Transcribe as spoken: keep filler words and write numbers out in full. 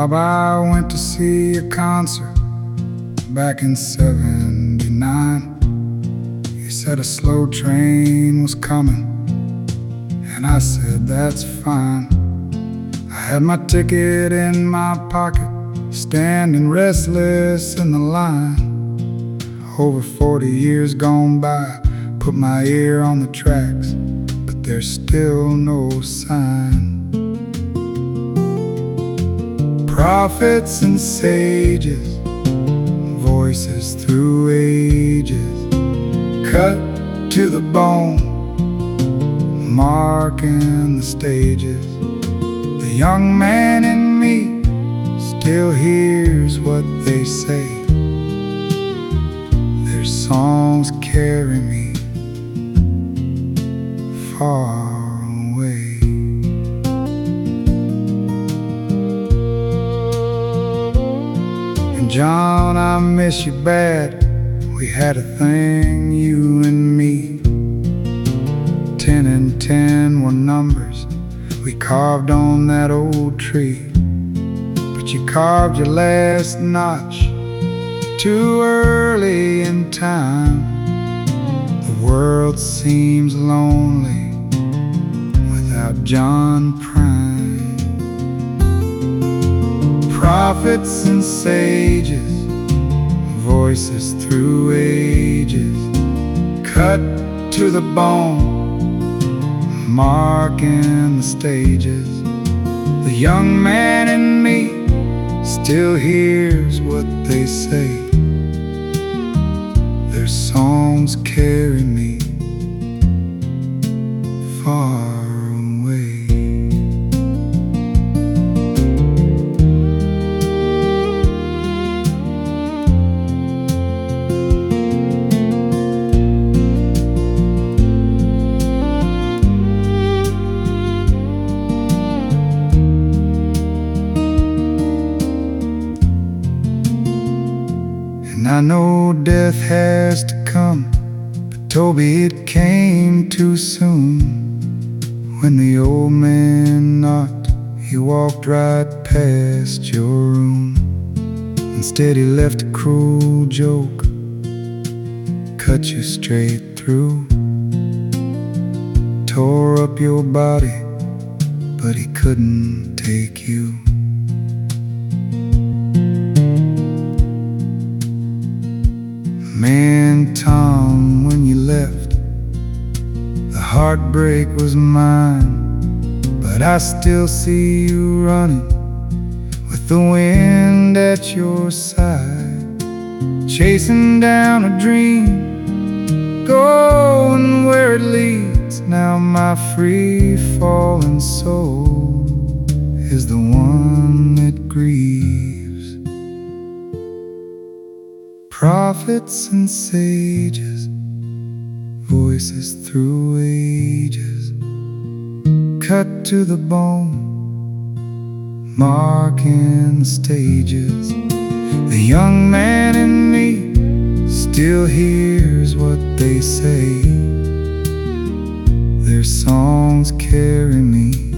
Bob, I went to see a concert back in seventy-nine. He said a slow train was coming, and I said that's fine. I had my ticket in my pocket, standing restless in the line. Over forty years gone by, put my ear on the tracks, but there's still no sign. Prophets and sages, voices through ages, cut to the bone, marking the stages. The young man in me still hears what they say. Their songs carry me far away. And John, I miss you bad. We had a thing, you and me. Ten and ten were numbers we carved on that old tree. But you carved your last notch too early in time. The world seems lonely without John Prine. Prophets and sages, voices through ages, cut to the bone, marking the stages. The young man in me still hears what they say. Their songs carry me far away. And I know death has to come, but Toby, it came too soon. When the old man knocked, he walked right past your room. Instead he left a cruel joke, cut you straight through. Tore up your body, but he couldn't take you. Man, Tom, when you left, the heartbreak was mine. But I still see you running with the wind at your side, chasing down a dream, going where it leads. Now my free-falling soul is the one that grieves. Prophets and sages, voices through ages, cut to the bone, marking the stages. The young man in me still hears what they say. Their songs carry me